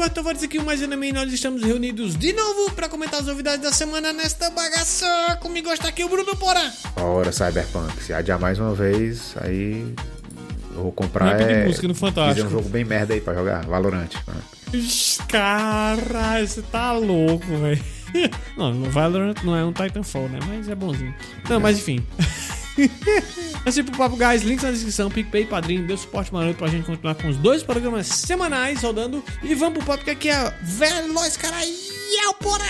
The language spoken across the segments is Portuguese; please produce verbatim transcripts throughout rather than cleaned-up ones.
Roberto Tavares aqui, o Mais Enemy, nós estamos reunidos de novo para comentar as novidades da semana nesta bagaça. Comigo está aqui o Bruno Porã. Ora, Cyberpunk, se adiar mais uma vez, aí eu vou comprar Vai pedir é... música no Fantástico. Fazer um jogo bem merda aí pra jogar, Valorant. Ixi, caralho, você tá louco, velho. Não, o Valorant não é um Titanfall, né? Mas é bonzinho. Não, mas enfim. Assim pro papo, guys, links na descrição, PicPay, Padrinho, dê suporte maroto pra gente continuar com os dois programas semanais rodando. E vamos pro papo que aqui é Veloz, cara, e é o Porã!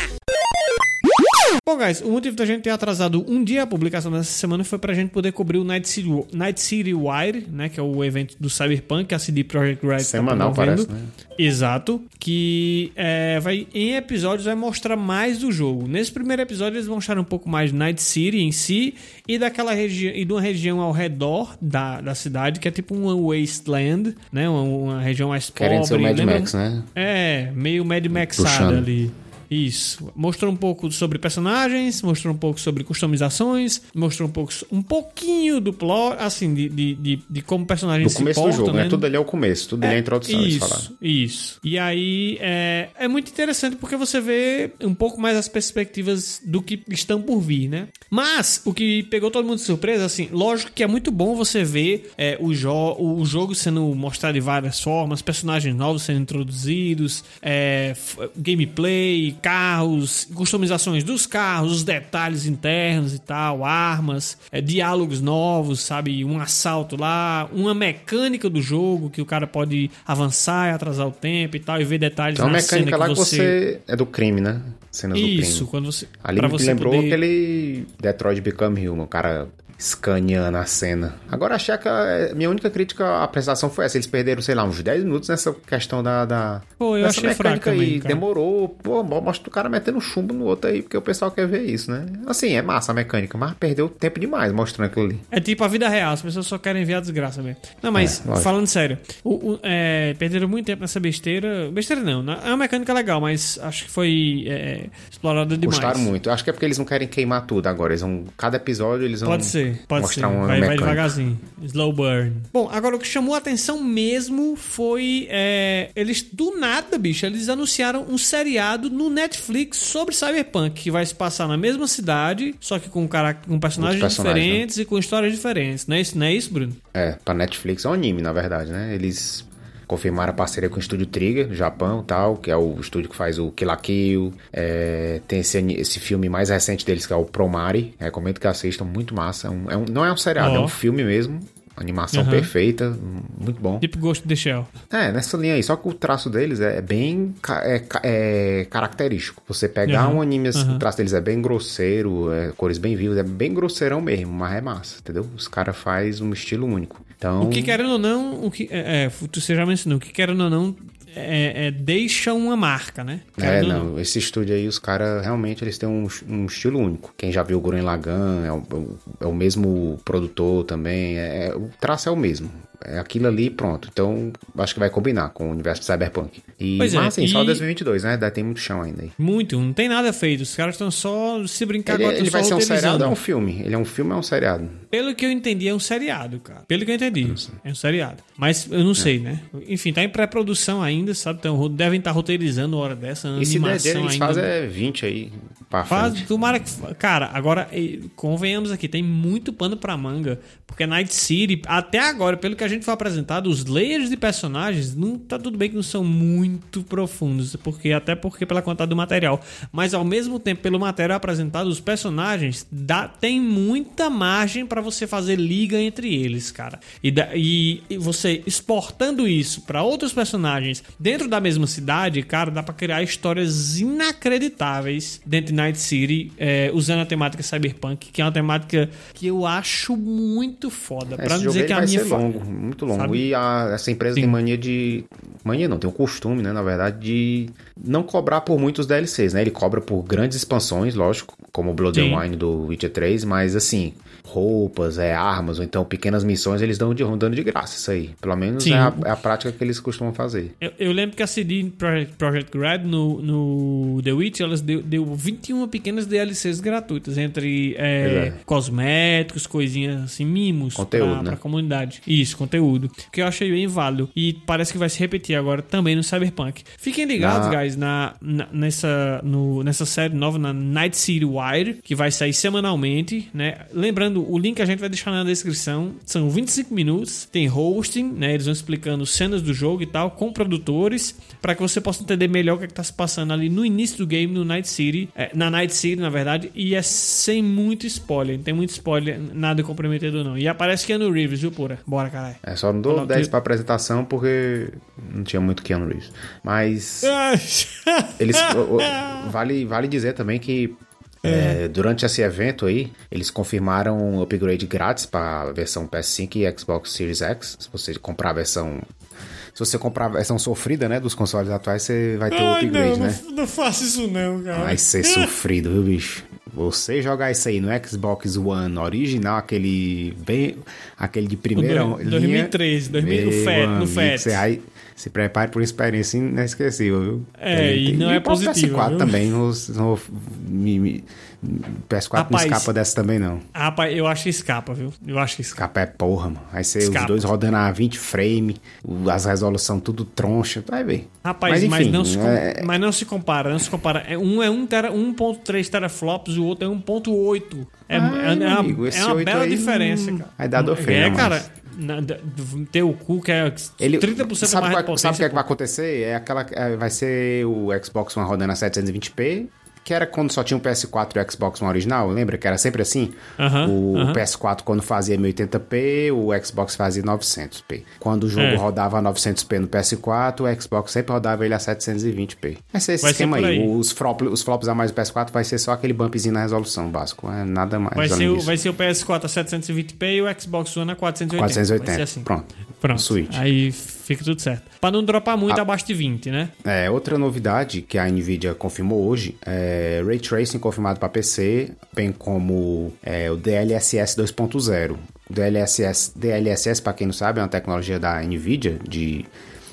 Bom, guys, o motivo da gente ter atrasado um dia a publicação dessa semana foi pra gente poder cobrir o Night City, Night City Wire, né, que é o evento do Cyberpunk, que a C D Projekt Red semanal, tá parece, né? Exato, que é, vai, em episódios vai mostrar mais do jogo. Nesse primeiro episódio eles mostraram um pouco mais de Night City em si e daquela região e de uma região ao redor da, da cidade, que é tipo uma wasteland, né, uma, uma região mais pobre. Querendo ser o Mad lembra? Max, né? É, meio Mad Maxada ali. Isso. Mostrou um pouco sobre personagens, mostrou um pouco sobre customizações, mostrou um pouco um pouquinho do plot, assim, de, de, de, de como personagens se portam. Do começo do jogo, né? né? Tudo ali é o começo, tudo é, ali é a introdução. Isso, isso. E aí é, é muito interessante porque você vê um pouco mais as perspectivas do que estão por vir, né? Mas o que pegou todo mundo de surpresa, assim, lógico que é muito bom você ver é, o, jo- o jogo sendo mostrado de várias formas, personagens novos sendo introduzidos, é, f- gameplay, carros, customizações dos carros, os detalhes internos e tal, armas, é, diálogos novos, sabe? Um assalto lá, uma mecânica do jogo que o cara pode avançar e atrasar o tempo e tal, e ver detalhes então, na a mecânica cena lá que que você... você é do crime, né? Cenas Isso, do crime. quando você... Ali pra me você lembrou poder... aquele Detroit Become Human, o cara escaneando a cena. Agora, achei que a minha única crítica à prestação foi essa. Eles perderam, sei lá, uns dez minutos nessa questão da... da Pô, eu dessa achei mecânica fraco aí. também, cara. Demorou. Pô, mostra o cara metendo chumbo no outro aí, porque o pessoal quer ver isso, né? Assim, é massa a mecânica, mas perdeu tempo demais mostrando aquilo ali. É tipo a vida real, as pessoas só querem ver a desgraça mesmo. Não, mas, É, falando sério, o, o, é, perderam muito tempo nessa besteira. Besteira não, né? É uma mecânica legal, mas acho que foi é, explorada demais. Gostaram muito. Acho que é porque eles não querem queimar tudo agora. Eles vão, cada episódio eles vão Pode ser, pode mostrar ser. uma Vai, vai mecânica. devagarzinho. Slow burn. Bom, agora o que chamou a atenção mesmo foi... É, eles, do nada, bicho, eles anunciaram um seriado no Netflix sobre Cyberpunk, que vai se passar na mesma cidade, só que com, cara, com personagens personagem, diferentes, né? E com histórias diferentes. Não é isso, não é isso, Bruno? É, pra Netflix é um anime, na verdade, né? Eles confirmaram a parceria com o Estúdio Trigger, do Japão e tal, que é o estúdio que faz o Kill la Kill. É, tem esse, esse filme mais recente deles, que é o Promare. Recomendo que assistam, muito massa. É um, é um, não é um seriado, oh. é um filme mesmo. Animação uhum. perfeita, muito bom. Tipo Ghost in the Shell. É, nessa linha aí. Só que o traço deles é bem é, é característico. Você pegar uhum. um anime assim, uhum. o traço deles é bem grosseiro, é, cores bem vivas, é bem grosseirão mesmo, mas é massa, entendeu? Os caras fazem um estilo único. Então... O que querendo ou não, o que, é, é, você já mencionou, o que querendo ou não, É, é, deixa uma marca, né? É, não, não, esse estúdio aí, os caras realmente eles têm um, um estilo único. Quem já viu o Gurren Lagann é o, é o mesmo produtor também, é, o traço é o mesmo. É aquilo ali, pronto. Então, acho que vai combinar com o universo de Cyberpunk. E, pois mas é, assim, e... só dois mil e vinte e dois, né? Dá, tem muito chão ainda aí. Muito, não tem nada feito. Os caras estão só se brincar ele, agora. Ele vai ser um seriado ou é um filme? filme? Ele é um filme ou é um seriado? Pelo que eu entendi, é um seriado, cara. Pelo que eu entendi, é um seriado. Mas eu não é. sei, né? Enfim, tá em pré-produção ainda, sabe? Então, devem estar roteirizando hora dessa, e se der dinheiro, eles ainda... fazem é vinte aí pra Faz, frente. tomara que... Cara, agora, convenhamos aqui, tem muito pano pra manga. Porque Night City, até agora, pelo que a gente foi apresentado, os layers de personagens, não tá tudo bem que não são muito profundos, porque até porque pela quantidade do material, mas ao mesmo tempo pelo material apresentado, os personagens dá, tem muita margem para você fazer liga entre eles, cara. E, da, e, e você exportando isso para outros personagens dentro da mesma cidade, cara, dá para criar histórias inacreditáveis dentro de Night City, é, usando a temática cyberpunk, que é uma temática que eu acho muito foda. Esse pra não dizer que a vai minha ser fa... longo, muito longo. Sabe? E a, essa empresa Sim. tem mania de... Mania não, tem um costume, né, na verdade, de não cobrar por muitos D L Cs, né? Ele cobra por grandes expansões, lógico, como o Blood Sim. and Wine do Witcher três, mas assim, roupas, é, armas, ou então pequenas missões, eles dão de, dando de graça, isso aí. Pelo menos é a, é a prática que eles costumam fazer. Eu, eu lembro que a C D Projekt Red no, no The Witcher, elas deu, deu vinte e uma pequenas D L Cs gratuitas, entre é, é. cosméticos, coisinhas assim, mimos conteúdo, pra, né? pra comunidade. Isso, conteúdo. conteúdo, que eu achei bem válido e parece que vai se repetir agora também no Cyberpunk. Fiquem ligados, ah. guys, na, na, nessa, no, nessa série nova, na Night City Wire, que vai sair semanalmente, né? Lembrando, o link a gente vai deixar na descrição. São vinte e cinco minutos, tem hosting, né? Eles vão explicando cenas do jogo e tal, com produtores, para que você possa entender melhor o que, é que tá se passando ali no início do game, no Night City, é, na Night City, na verdade, e é sem muito spoiler, não tem muito spoiler, nada comprometedor não. E aparece Keanu Reeves, viu, porra? Bora, caralho. É, só não dou Fala, dez que... pra apresentação porque não tinha muito Keanu Reeves. Mas eles o, o, vale, vale dizer também que É, durante esse evento aí, eles confirmaram um upgrade grátis para a versão P S cinco e Xbox Series X. Se você comprar a versão... Se você comprar a versão sofrida, né, dos consoles atuais, você vai ter o um upgrade, não, né? Não, não faça isso não, cara. Vai ser sofrido, viu, bicho? Você jogar isso aí no Xbox One original, aquele bem... Aquele de primeira linha... dois mil e treze, dois mil, no Fat. No Fat. Você aí, se prepare por uma experiência inesquecível, viu? É, e, e não e é positivo, P S quatro viu? Também, no, no, me, me, P S quatro rapaz, não escapa dessa também, não. Rapaz, eu acho que escapa, viu? Eu acho que escapa. Escapa é porra, mano. Vai ser escapa. Os dois rodando a vinte frames, as resoluções tudo troncha, vai ver. Rapaz, mas, enfim, mas, não, se com... é... mas não se compara, não se compara. Um é um ponto três teraflops, o outro é um ponto oito. É, Ai, é, é uma, amigo, é uma bela diferença, não... cara. Vai dar do feio, É, cara... Na, ter o cu que é ele, trinta por cento sabe mais qual, de potência. Sabe o que, é que vai acontecer? É aquela, é, vai ser o Xbox One rodando a setecentos e vinte p, que era quando só tinha o P S quatro e o Xbox One original, lembra? Que era sempre assim? Uh-huh, o uh-huh. P S quatro quando fazia mil e oitenta p, o Xbox fazia novecentos p. Quando o jogo é. rodava a novecentos p no P S quatro, o Xbox sempre rodava ele a setecentos e vinte p. Vai ser esse vai esquema ser aí. aí. Os, flop, os flops a mais do P S quatro vai ser só aquele bumpzinho na resolução básico. É nada mais. Vai ser, o, vai ser o P S quatro a setecentos e vinte p e o Xbox One a quatrocentos e oitenta. quatrocentos e oitenta. Vai ser assim. Pronto. Pronto. Switch. Aí fica tudo certo. Pra não dropar muito a... abaixo de vinte, né? É, outra novidade que a Nvidia confirmou hoje é Ray Tracing confirmado para P C, bem como é, o D L S S dois ponto zero. O D L S S, D L S S, para quem não sabe, é uma tecnologia da Nvidia de...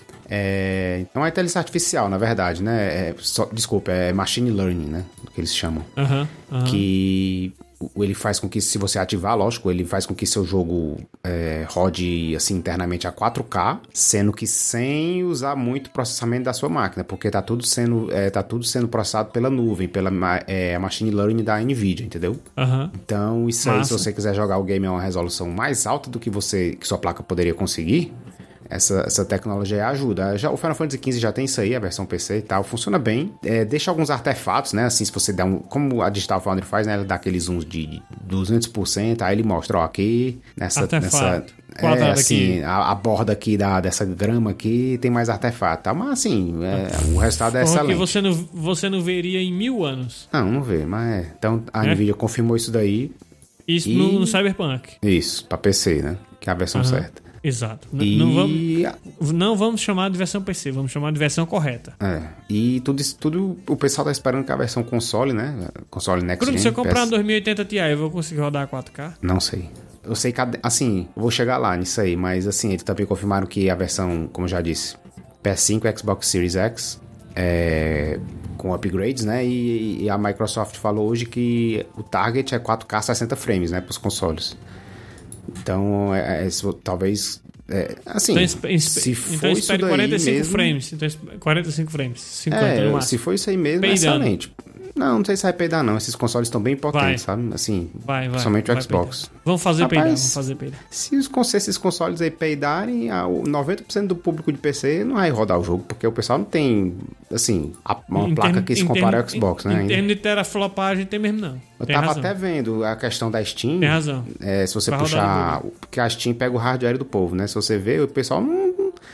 É, não é inteligência artificial, na verdade, né? É, só, desculpa, é machine learning, né? Que eles chamam. Uhum, uhum. Que... ele faz com que, se você ativar, lógico, ele faz com que seu jogo é, rode assim internamente a quatro K, sendo que sem usar muito processamento da sua máquina, porque tá tudo sendo, é, tá tudo sendo processado pela nuvem, pela é, machine learning da Nvidia, entendeu? Uhum. Então, isso aí, Massa. Se você quiser jogar o game a uma resolução mais alta do que você, que sua placa poderia conseguir, Essa, essa tecnologia ajuda. Já, o Final Fantasy quinze já tem isso aí, a versão P C e tal. Funciona bem. É, deixa alguns artefatos, né? Assim, se você der um... Como a Digital Foundry faz, né? Ela dá aqueles zooms de duzentos por cento. Aí ele mostra, ó, aqui... Nessa... nessa é, assim, a, a borda aqui da, dessa grama aqui tem mais artefato. Tá? Mas, assim, é, o resultado é excelente. Que você não, você não veria em mil anos. Não, não vê, mas é. Então, a é? Nvidia confirmou isso daí. Isso e... no, no Cyberpunk. Isso, pra P C, né? Que é a versão uhum. certa. Exato. E... Não, vamos, não vamos chamar de versão P C, vamos chamar de versão correta. É. E tudo isso, tudo o pessoal tá esperando que a versão console, né? Console Next Gen. Bruno, se eu comprar um dois mil e oitenta Ti, eu vou conseguir rodar a quatro K? Não sei. Eu sei que, assim, eu vou chegar lá nisso aí, mas assim, eles também confirmaram que a versão, como eu já disse, P S cinco e Xbox Series X é, com upgrades, né? E, e a Microsoft falou hoje que o target é quatro K sessenta frames, né? Para os consoles. Então, é, é, talvez... É, assim, então, espe- se for então isso espere daí quarenta e cinco mesmo, frames. Então, quarenta e cinco frames. cinquenta é, no máximo. Se for isso aí mesmo, peidando. É excelente. Não, não sei se vai peidar, não. Esses consoles estão bem potentes, vai. sabe? Assim, vai, vai, principalmente vai o Xbox. Peidar. Vamos fazer Rapaz, peidar, vamos fazer peidar. Se os, esses consoles aí peidarem, noventa por cento do público de P C não vai rodar o jogo, porque o pessoal não tem, assim, uma em placa termo, que se compara ao Xbox, em, né? Em ainda. termos de teraflopagem, tem mesmo não. Eu tem tava razão. até vendo a questão da Steam. Tem razão. É, se você vai puxar... Porque a Steam pega o hardware do povo, né? Se você vê, o pessoal não...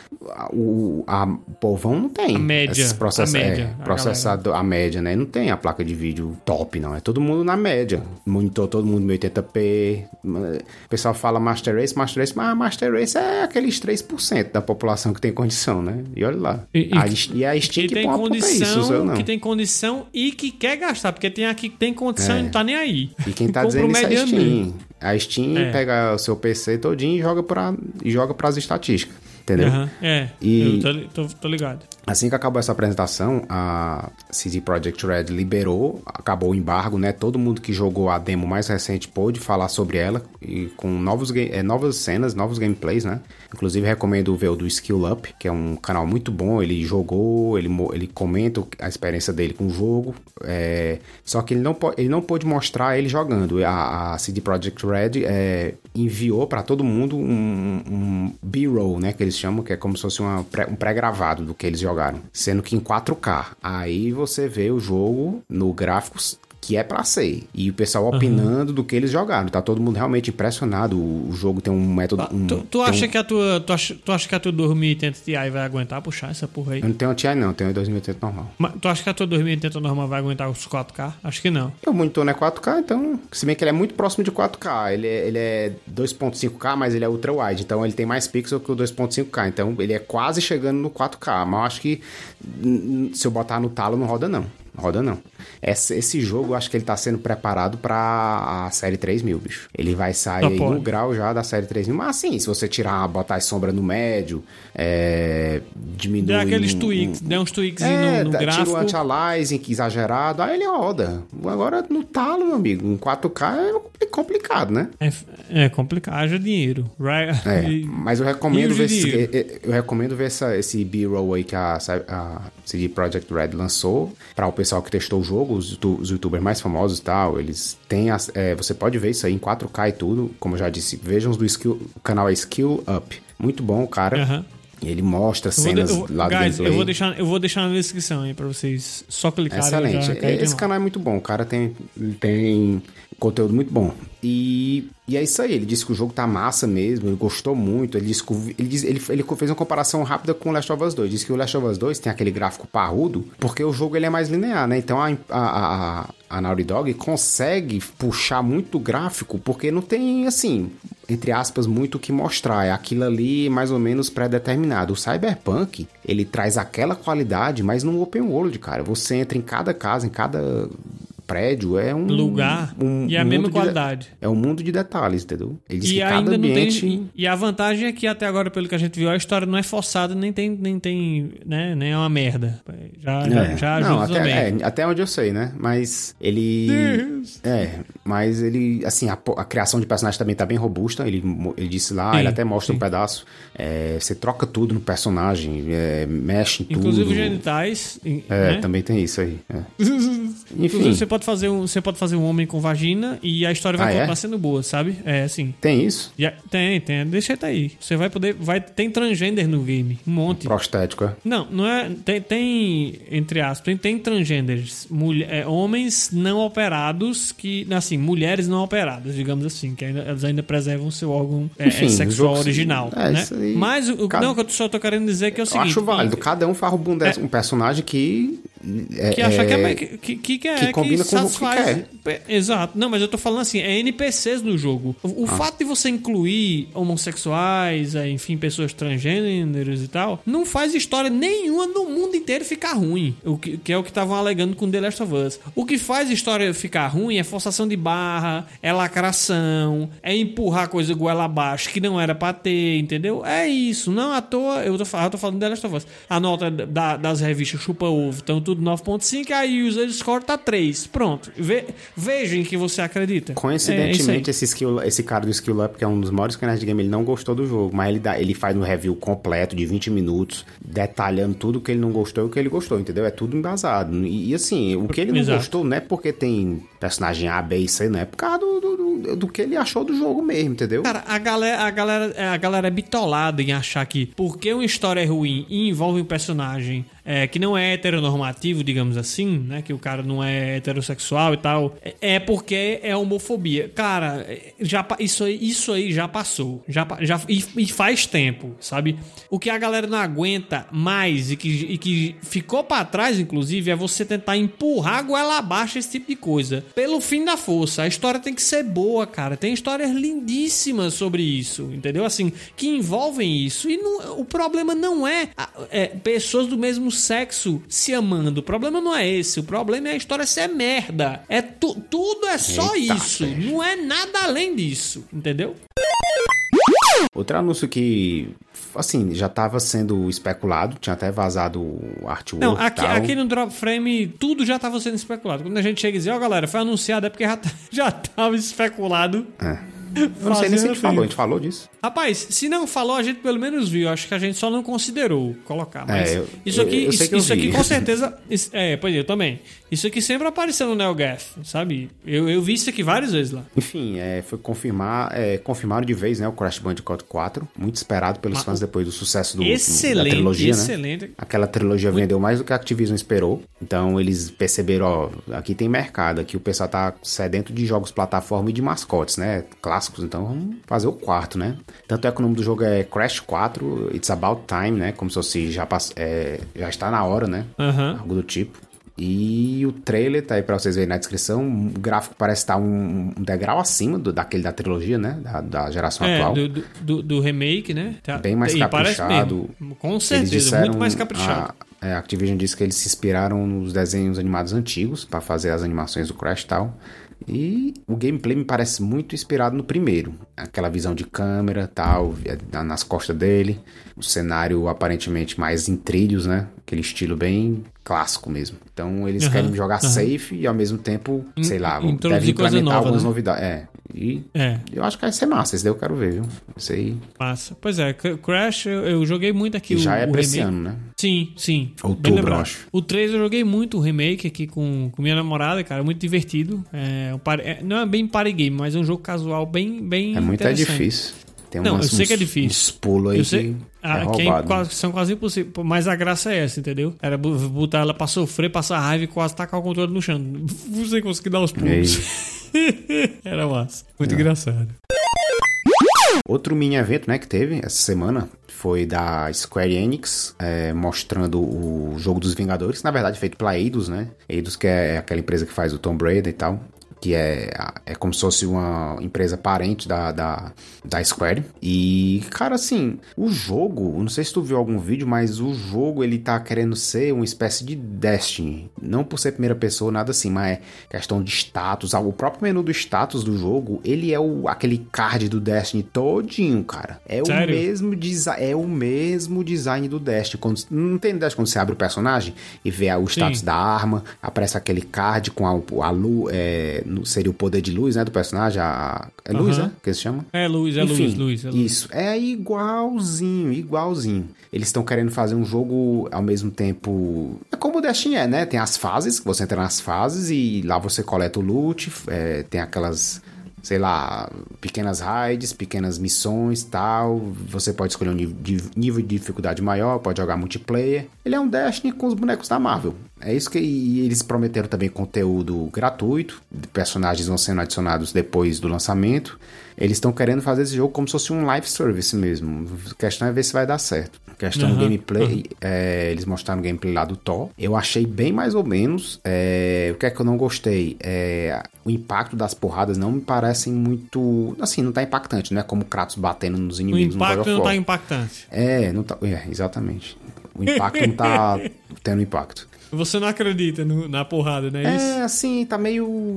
O, a, o povão não tem a média, processa, a, média é, processador, a, a média, né? Não tem a placa de vídeo top, não. É todo mundo na média. Monitor todo mundo mil e oitenta p. O pessoal fala Master Race, Master Race, mas a Master Race é aqueles três por cento da população que tem condição, né? E olha lá. E a, e a Steam que, que tem condição, isso, eu não. que tem condição e que quer gastar, porque tem aqui que tem condição é. e não tá nem aí. E quem tá dizendo isso é a Steam. A Steam é. pega o seu P C todinho e joga para e joga para as estatísticas. Entendeu? Uhum, é, e, eu tô, tô, tô ligado. Assim que acabou essa apresentação, a C D Projekt Red liberou, acabou o embargo, né? Todo mundo que jogou a demo mais recente pôde falar sobre ela, e com novos, é, novas cenas, novos gameplays, né? Inclusive recomendo ver o do Skill Up, que é um canal muito bom. Ele jogou, ele, ele comenta a experiência dele com o jogo, é, só que ele não, ele não pôde mostrar ele jogando. A, a C D Projekt Red é, enviou para todo mundo um, um B-roll, né? Que eles chamam, que é como se fosse uma pré, um pré-gravado do que eles jogaram, sendo que em quatro K. Aí você vê o jogo no gráficos que é pra ser. E o pessoal opinando uhum. do que eles jogaram. Tá todo mundo realmente impressionado. O, o jogo tem um método... Um, tu tu acha um... que a tua tu acha, tu acha que a tua dois mil e oitenta Ti vai aguentar puxar essa porra aí? Eu não tenho Ti não, tenho dois mil e oitenta normal. Mas tu acha que a tua dois mil e oitenta normal vai aguentar os quatro K? Acho que não. O monitor não é quatro K, então... Se bem que ele é muito próximo de quatro K. Ele é, ele é dois ponto cinco K, mas ele é ultra wide. Então ele tem mais pixel que o dois ponto cinco K. Então ele é quase chegando no quatro K. Mas eu acho que se eu botar no talo não roda não. Roda não. Esse, esse jogo, eu acho que ele tá sendo preparado pra a série três mil, bicho. Ele vai sair aí no grau já da série três mil. Mas assim, se você tirar, botar as sombras no médio, é, diminuir... Dá aqueles tweaks, um, dá uns tweaks é, no, no gráfico. Tira o anti-aliasing exagerado, aí ele roda. Agora no talo, meu amigo, em quatro K é complicado, né? É, é complicado, haja dinheiro. Right? É, mas eu recomendo ver, esse, eu recomendo ver essa, esse B-roll aí que a, a C D Projekt Red lançou para o pessoal que testou o jogo, os, os youtubers mais famosos e tal, eles têm, as, é, você pode ver isso aí em quatro K e tudo, como eu já disse, vejam os do skill, o canal é Skill Up, muito bom o cara, uhum. Ele mostra cenas eu vou de, eu, lá do guys, gameplay. Eu vou, deixar, eu vou deixar na descrição aí pra vocês só clicarem. Excelente, já esse canal é muito bom, o cara tem, tem conteúdo muito bom. E, e é isso aí, ele disse que o jogo tá massa mesmo, ele gostou muito, ele, disse que, ele, disse, ele, ele fez uma comparação rápida com o Last of Us dois, disse que o Last of Us dois tem aquele gráfico parrudo, porque o jogo ele é mais linear, né? Então a, a, a, a Naughty Dog consegue puxar muito gráfico, porque não tem, assim, entre aspas, muito o que mostrar, é aquilo ali mais ou menos pré-determinado. O Cyberpunk, ele traz aquela qualidade, mas num open world, cara, você entra em cada casa, em cada... prédio, é um lugar um, e a um mesma de, qualidade. É um mundo de detalhes, entendeu? Ele diz e que ainda cada ambiente... não tem, e a vantagem é que até agora, pelo que a gente viu, a história não é forçada, nem tem, nem tem, né, nem é uma merda. Já, é. já, já ajuda não, até, também. É, até onde eu sei, né? Mas ele... Deus. É, mas ele, assim, a, a criação de personagem também tá bem robusta, ele, ele disse lá, sim, ele até mostra sim. um pedaço, é, você troca tudo no personagem, é, mexe em tudo. Inclusive os genitais. É, né? Também tem isso aí. É. Enfim. Você pode fazer um, você pode fazer um homem com vagina e a história vai ah, continuar é? sendo boa, sabe? É, assim. Tem isso? Já, tem, tem. Deixa aí. Você vai poder... Vai, tem transgender no game. Um monte. Prostético, é? Não, não é... Tem, tem entre aspas, tem, tem transgenders. Mulher, é, homens não operados que... Assim, mulheres não operadas, digamos assim. Que ainda, elas ainda preservam seu órgão é, Enfim, é, sexual original, é, né? Aí, Mas o cada... não, que eu só tô querendo dizer que é o seguinte... Eu acho válido. Cada um faz um, é, um personagem que... É, que acha que, é, que, que, que, é, que combina que com o que quer. Exato. Não, mas eu tô falando assim, é N P Cs no jogo. O, o ah. fato de você incluir homossexuais, é, enfim, pessoas transgêneros e tal, não faz história nenhuma no mundo inteiro ficar ruim. O que, que é o que estavam alegando com The Last of Us. O que faz história ficar ruim é forçação de barra, é lacração, é empurrar coisa goela abaixo que não era pra ter, entendeu? É isso. Não à toa, eu tô, eu tô falando de The Last of Us. A nota da, das revistas Chupa Ovo, então tudo nove ponto cinco, aí o user score tá três. Pronto. Ve, vejam em que você acredita. Coincidentemente, é esse, skill, esse cara do Skill Up, que é um dos maiores canais de game, ele não gostou do jogo, mas ele, dá, ele faz um review completo de vinte minutos, detalhando tudo que ele não gostou e o que ele gostou, entendeu? É tudo embasado. E, e assim, o que ele não Exato. gostou não é porque tem personagem A, B e C, não é por causa do, do, do, do que ele achou do jogo mesmo, entendeu? Cara, a galera, a galera, a galera é bitolada em achar que porque uma história é ruim e envolve um personagem é, que não é heteronormativo, digamos assim, né? Que o cara não é heterossexual e tal, é porque é homofobia. Cara, já, isso, aí, isso aí já passou. Já, já, e, e faz tempo, sabe? O que a galera não aguenta mais e que, e que ficou pra trás, inclusive, é você tentar empurrar a goela abaixo esse tipo de coisa. Pelo fim da força. A história tem que ser boa, cara. Tem histórias lindíssimas sobre isso, entendeu? Assim, que envolvem isso. E não, o problema não é, é pessoas do mesmo sexo se amando. O problema não é esse. O problema é a história ser merda. É tu, tudo é só Eita, isso. Peixe. Não é nada além disso. Entendeu? Outro anúncio que, assim, já estava sendo especulado, tinha até vazado o artwork. Não, aqui, tal. aqui no Drop Frame tudo já estava sendo especulado. Quando a gente chega e diz, ó, oh, galera, foi anunciado, é porque já, já tava especulado. É. Eu não sei nem se a gente falou, a gente falou disso. Rapaz, se não falou, a gente pelo menos viu. Acho que a gente só não considerou colocar. Mas é, eu, isso aqui, eu, eu isso, isso aqui com certeza. Isso, é, pois é, eu também. Isso aqui sempre apareceu no NeoGAF, sabe? Eu, eu vi isso aqui várias vezes lá. Enfim, é, foi confirmar, é, confirmaram de vez, né, o Crash Bandicoot quatro. Muito esperado pelos Mas, fãs depois do sucesso do, excelente, da trilogia, excelente. né? Aquela trilogia muito... vendeu mais do que a Activision esperou. Então eles perceberam, ó, aqui tem mercado, aqui o pessoal tá sedento de jogos plataforma e de mascotes, né? Clássicos, então vamos fazer o quarto, né? Tanto é que o nome do jogo é Crash quatro, It's About Time, né? Como se fosse já, é, já está na hora, né? Uhum. Algo do tipo. E o trailer tá aí pra vocês verem na descrição. O gráfico parece estar um, um degrau acima do, daquele da trilogia, né? Da, da geração é, atual. Do, do, do remake, né? Tá, bem mais caprichado. Com certeza, muito mais caprichado. A, a Activision disse que eles se inspiraram nos desenhos animados antigos pra fazer as animações do Crash e tal. E o gameplay me parece muito inspirado no primeiro. Aquela visão de câmera, tal, nas costas dele. O cenário aparentemente mais em trilhos, né? Aquele estilo bem clássico mesmo. Então eles uhum, querem jogar uhum. safe e ao mesmo tempo, in, sei lá, devem implementar nova, algumas né? novidades. É. E é. eu acho que vai ser massa, esse daí eu quero ver, viu? Isso aí. Massa. Pois é, Crash eu, eu joguei muito aqui. E o, já é o pra remake. esse ano, né? Sim, sim. Outubro, eu acho. O três eu joguei muito o remake aqui com, com minha namorada, cara. Muito divertido. É, um par... é, não é bem party game, mas é um jogo casual bem, bem É muito é difícil. Tem não, umas, eu sei uns, que é difícil. Uns pulos aí eu sei, que ah, é roubado. Quase, são quase impossíveis. Mas a graça é essa, entendeu? Era botar ela pra sofrer, passar raiva e quase tacar o controle no chão. Você conseguir dar os pulos. Era massa. Muito é. engraçado. Outro mini evento, né, que teve essa semana foi da Square Enix, é, mostrando o jogo dos Vingadores, na verdade feito pela Eidos, né? Eidos que é aquela empresa que faz o Tomb Raider e tal. Que é, é como se fosse uma empresa parente da, da, da Square. E, cara, assim, o jogo, não sei se tu viu algum vídeo, mas o jogo, ele tá querendo ser uma espécie de Destiny. Não por ser primeira pessoa, nada assim, mas é questão de status. O próprio menu do status do jogo, ele é o, aquele card do Destiny todinho, cara. É o, mesmo desi- é o mesmo design do Destiny. Quando, não tem Destiny quando você abre o personagem e vê o status Sim. da arma, aparece aquele card com a, a luz, é, seria o poder de luz, né, do personagem, a... é luz, uhum. né, que se chama? É luz, é Enfim, luz, luz, é luz. Isso, é igualzinho, igualzinho. Eles estão querendo fazer um jogo ao mesmo tempo, é como o Destiny é, né, tem as fases, você entra nas fases e lá você coleta o loot, é, tem aquelas... sei lá, pequenas raids, pequenas missões, tal. Você pode escolher um nível de, nível de dificuldade maior, pode jogar multiplayer. Ele é um Destiny com os bonecos da Marvel. É isso que e eles prometeram também conteúdo gratuito. Personagens vão sendo adicionados depois do lançamento. Eles estão querendo fazer esse jogo como se fosse um live service mesmo. A questão é ver se vai dar certo. A questão uhum, do gameplay, uhum. é, eles mostraram o gameplay lá do Thor. Eu achei bem mais ou menos. É, o que é que eu não gostei? É, o impacto das porradas não me parecem muito... Assim, não tá impactante, né? Como o Kratos batendo nos inimigos. O impacto no não tá impactante. É, não tá, é, exatamente. O impacto não tá tendo impacto. Você não acredita no, na porrada, né? É, isso? assim, tá meio...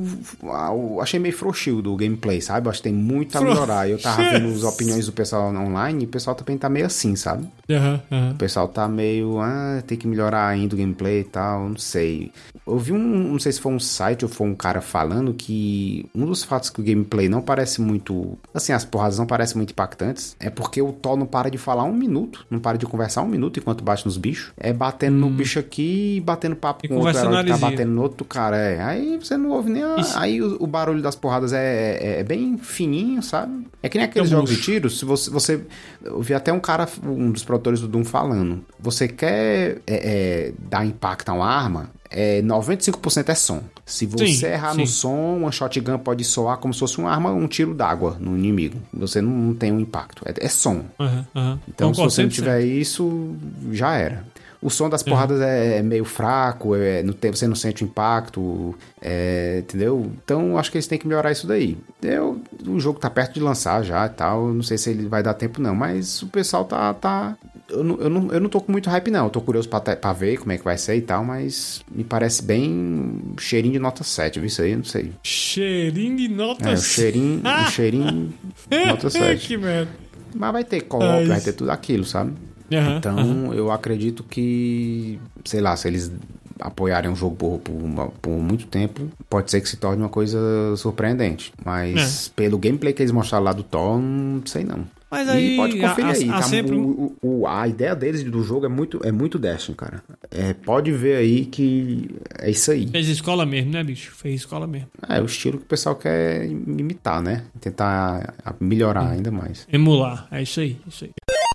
Achei meio frouxo do gameplay, sabe? Acho que tem muito a melhorar. Eu tava vendo as opiniões do pessoal online e o pessoal também tá meio assim, sabe? Uhum, uhum. O pessoal tá meio... Ah, tem que melhorar ainda o gameplay e tal, não sei. Eu vi um... Não sei se foi um site ou foi um cara falando que um dos fatos que o gameplay não parece muito... Assim, as porradas não parecem muito impactantes é porque o Thor não para de falar um minuto, não para de conversar um minuto enquanto bate nos bichos. É batendo hum. no bicho aqui e batendo papo e com outro herói que tá batendo no outro cara, é. Aí você não ouve nem a... Aí o, o barulho das porradas é, é, é bem fininho, sabe? É que nem aqueles jogos de tiro, se você, você... Eu vi até um cara, um dos produtores do Doom falando, você quer é, é, dar impacto a uma arma, é, noventa e cinco por cento é som. Se você sim, errar sim. no som, uma shotgun pode soar como se fosse uma arma, um tiro d'água no inimigo. Você não, não tem um impacto, é, é som. Uhum, uhum. Então, se você não tiver isso, já era. O som das porradas uhum. é meio fraco, é, não tem, você não sente o impacto, é, entendeu? Então, acho que eles têm que melhorar isso daí. Eu, o jogo tá perto de lançar já e tal, não sei se ele vai dar tempo não, mas o pessoal tá... tá eu, não, eu, não, eu não tô com muito hype não, eu tô curioso pra, pra ver como é que vai ser e tal, mas me parece bem cheirinho de nota sete, viu isso aí? Não sei. Cheirinho de nota é, sete? É, o cheirinho, o cheirinho de nota sete. Que merda. mas vai ter co-op, é vai ter tudo aquilo, sabe? Uhum, então, uhum. eu acredito que, sei lá, se eles apoiarem um jogo por, por, por muito tempo, pode ser que se torne uma coisa surpreendente. Mas é. pelo gameplay que eles mostraram lá do Thor, não sei não. Mas aí, e pode conferir a, aí, a, tá? sempre... o, o, a ideia deles do jogo é muito, é muito Destiny, cara. É, pode ver aí que é isso aí. Fez escola mesmo, né, bicho? Fez escola mesmo. É, o estilo que o pessoal quer imitar, né? Tentar melhorar hum. ainda mais. Emular, é isso aí, isso aí.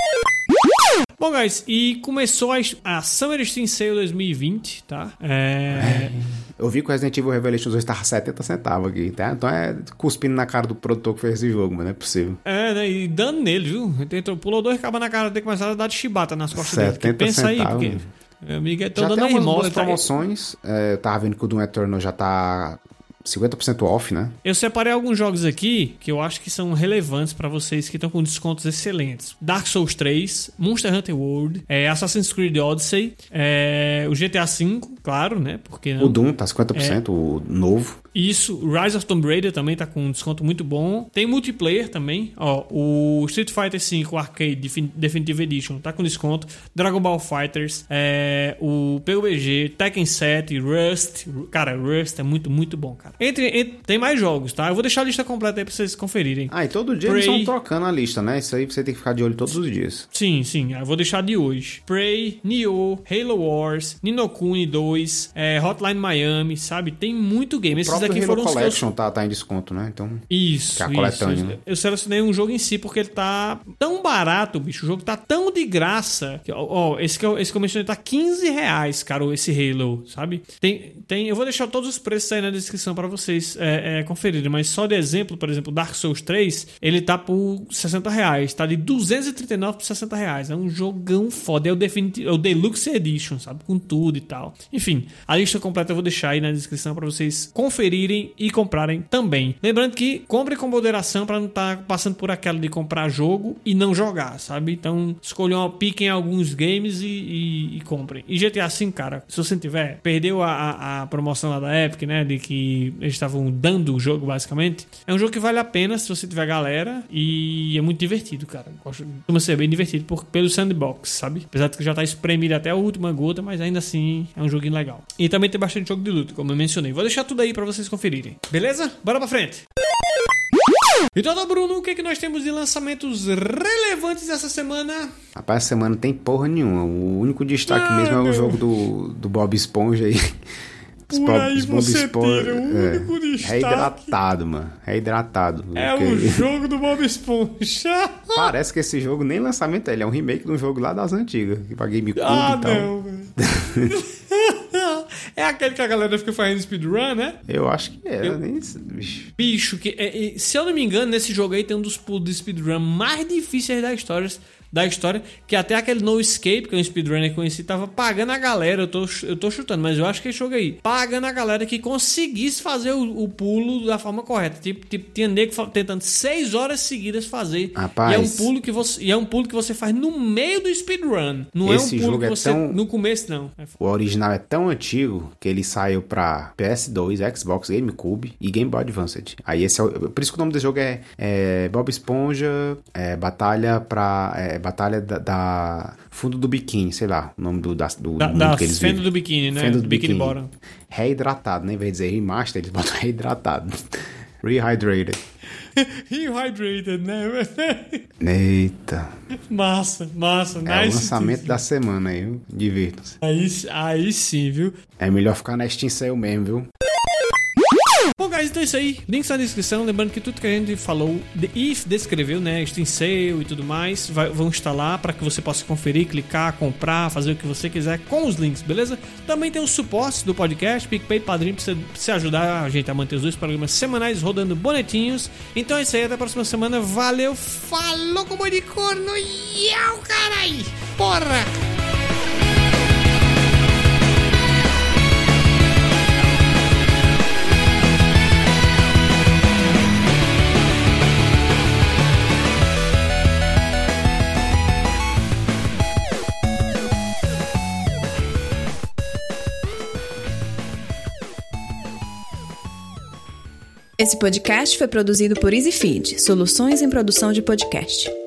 Bom, guys, e começou a, a Summer Steam Sale dois mil e vinte, tá? É... é... Eu vi que o Resident Evil Revelations dois tava setenta centavos aqui, tá? Então é cuspindo na cara do produtor que fez esse jogo, mas não é possível. É, né? E dando nele, viu? Tentou, pulou dois cabas na cara dele e começaram a dar de chibata nas costas dele. setenta Pensa centavos. aí, porque... Meu amigo, tô já dando tem a umas irmã, boas tá... promoções. É, eu tava vendo que o Doom Eternal já tá cinquenta por cento off, né? Eu separei alguns jogos aqui que eu acho que são relevantes pra vocês que estão com descontos excelentes. Dark Souls três, Monster Hunter World, é, Assassin's Creed Odyssey, é, o G T A cinco, claro, né? Porque não? O Doom tá cinquenta por cento, é, o novo. Isso, Rise of Tomb Raider também tá com um desconto muito bom. Tem multiplayer também, ó, o Street Fighter cinco Arcade Definitive Edition tá com desconto. Dragon Ball Fighters, é, o P U B G, Tekken sete, Rust. Cara, Rust é muito, muito bom, cara. Entre, entre, tem mais jogos, tá? Eu vou deixar a lista completa aí pra vocês conferirem. Ah, e todo dia Prey... eles estão trocando a lista, né? Isso aí você tem que ficar de olho todos os dias. Sim, sim. Eu vou deixar de hoje. Prey, Nioh, Halo Wars, Ni no Kuni dois, é, Hotline Miami, sabe? Tem muito game. Esses aqui Halo foram os Collection eu... tá, tá em desconto, né? Então, isso, que é a coletânea, isso. Né? Eu selecionei um jogo em si porque ele tá tão barato, bicho. O jogo tá tão de graça. Que, ó, esse que eu, esse que eu mencionei tá quinze reais, cara, esse Halo, sabe? Tem, tem, eu vou deixar todos os preços aí na descrição pra vocês é, é, conferirem. Mas só de exemplo, por exemplo, Dark Souls três, ele tá por sessenta reais. Tá de duzentos e trinta e nove por sessenta reais. É um jogão foda. É o, Definit- é o Deluxe Edition, sabe? Com tudo e tal. Enfim, a lista completa eu vou deixar aí na descrição pra vocês conferirem e comprarem também. Lembrando que compre com moderação para não estar tá passando por aquela de comprar jogo e não jogar, sabe? Então, escolham, piquem alguns games e, e, e comprem. E G T A cinco, cara, se você não tiver, perdeu a, a, a promoção lá da Epic, né? De que eles estavam dando o jogo, basicamente. É um jogo que vale a pena se você tiver galera e é muito divertido, cara. Costuma ser bem divertido por, pelo sandbox, sabe? Apesar de que já tá espremido até a última gota, mas ainda assim é um joguinho legal. E também tem bastante jogo de luta, como eu mencionei. Vou deixar tudo aí pra vocês conferirem. Beleza? Bora pra frente! Então, Bruno, o que, é que nós temos de lançamentos relevantes essa semana? Rapaz, essa semana não tem porra nenhuma. O único destaque ah, mesmo é meu. o jogo do, do Bob Esponja aí. Por Bob, aí você Esponja, tira o único é, destaque. Reidratado, mano. Reidratado. É porque... o jogo do Bob Esponja. Parece que esse jogo nem lançamento é. Ele é um remake de um jogo lá das antigas. Pra GameCube ah, e tal. Não, velho. É aquele que a galera fica fazendo speedrun, né? Eu acho que é. Eu... Nem... Bicho, Bicho que, é, é, se eu não me engano, nesse jogo aí tem um dos pulos de speedrun mais difíceis da história, da história, que até aquele No Escape, que é um speedrunner conhecido, tava pagando a galera, eu tô, eu tô chutando, mas eu acho que esse jogo aí, pagando a galera que conseguisse fazer o, o pulo da forma correta. Tipo, tipo tinha nego tentando seis horas seguidas fazer. Rapaz, e é um pulo que você, e é um pulo que você faz no meio do speedrun. Não é um pulo que você... É tão... No começo, não. O original é tão antigo que ele saiu pra P S dois, Xbox, GameCube e Game Boy Advance. Aí esse é o... Por isso que o nome do jogo é, é Bob Esponja, é, Batalha pra... É, Batalha da, da Fundo do Biquíni, sei lá, o nome do, da, do da, mundo da que eles Fenda vivem. do Biquíni, né? Fenda do Biquíni Biquíni. Bottom. Reidratado, né? Em vez de dizer remaster, eles botam reidratado. Rehydrated. Rehydrated, né? Eita. Massa, massa. É nice o lançamento da semana aí, viu? Divirtam-se. Aí, aí sim, viu? É melhor ficar na Steam Sale mesmo, viu? Bom, guys, então é isso aí. Links na descrição. Lembrando que tudo que a gente falou e descreveu, né? Steam Sale e tudo mais, vai, vão estar lá para que você possa conferir, clicar, comprar, fazer o que você quiser com os links, beleza? Também tem os suportes do podcast, PicPay, Padrim, pra você, pra você ajudar a gente a manter os dois programas semanais rodando bonitinhos. Então é isso aí. Até a próxima semana. Valeu, falou com o boi de corno e au, carai! Porra! Esse podcast foi produzido por EasyFeed, soluções em produção de podcast.